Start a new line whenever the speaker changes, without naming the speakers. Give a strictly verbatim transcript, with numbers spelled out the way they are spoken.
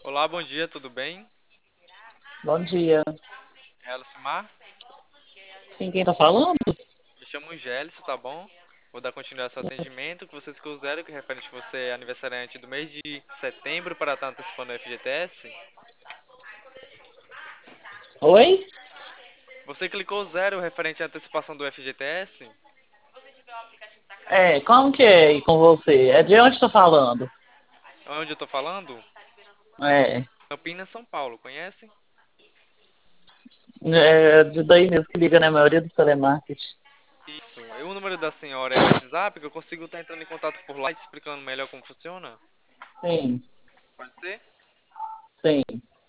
Olá, bom dia, tudo bem?
Bom dia.
É Lucimar?
Sim, quem tá falando?
Me chamo Gélicio, tá bom? Vou dar continuidade ao atendimento que vocês consideram que referente a você é aniversariante do mês de setembro para estar antecipando o F G T S.
Oi?
Você clicou zero referente à antecipação do F G T S?
É, como que é aí com você? É de onde tá falando?
Onde eu tô falando?
É,
Campinas, São Paulo, conhece?
é de daí mesmo que liga, né? A maioria do telemarketing.
Isso. E o número da senhora é o WhatsApp, que eu consigo estar entrando em contato por lá e te explicando melhor como funciona?
Sim,
Pode ser?
sim.